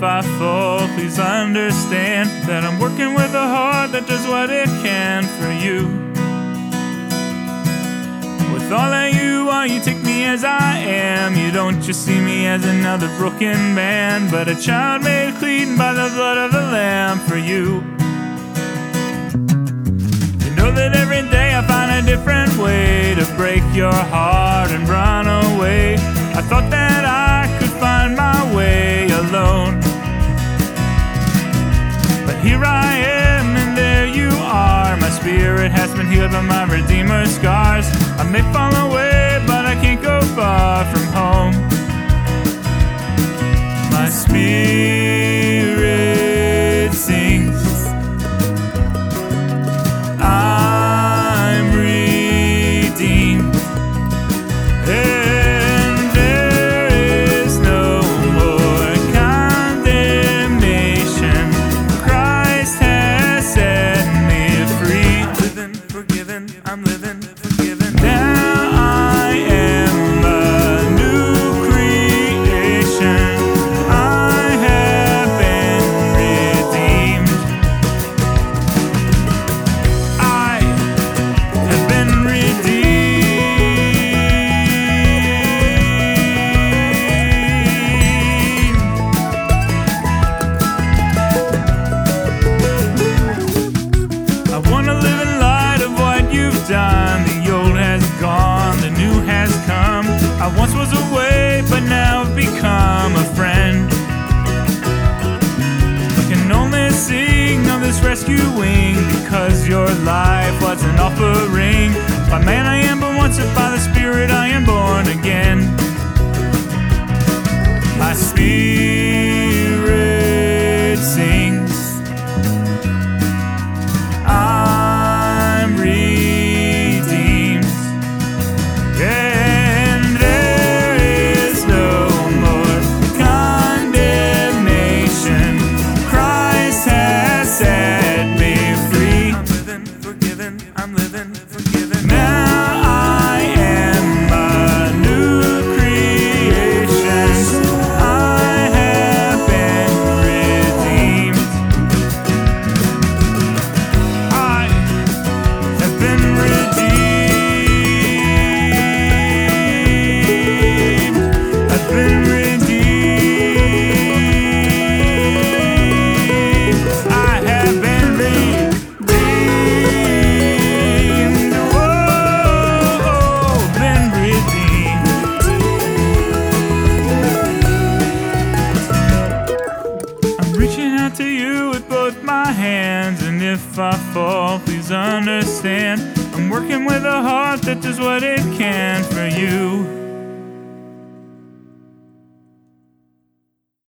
if I fall, please understand that I'm working with a heart that does what it can for you. With all that you are, you take me as I am. You don't just see me as another broken man, but a child made clean by the blood of the Lamb for you. You know that every day I find a different way to break your heart and run away. I thought that I could find my way alone, but here I am and there you are. My spirit has been healed by my Redeemer's scars. I may fall away, but I can't go far from home. My spirit sings, I'm redeemed, and there is no more condemnation. Christ has set me free. Living forgiven, I'm living forgiven. Now I am a new creation. I have been redeemed. I have been redeemed. I wanna live in light of what you've done. The old has gone, the new has come. I once was away, but now I've become a friend. I can only sing of this rescuing because your life was an offering. By man I am but once, and by the Spirit I am born again. My spirit sings, I'm redeemed, and there is no more condemnation. Christ has set me free. I'm living forgiven, I'm living forgiven. Now I am a new creation. I have been redeemed. I have been redeemed. I've been redeemed. I have been redeemed. Whoa, been redeemed. I'm reaching out to you with both my hands, and if I fall, please understand. I'm working with a heart that does what it can for you.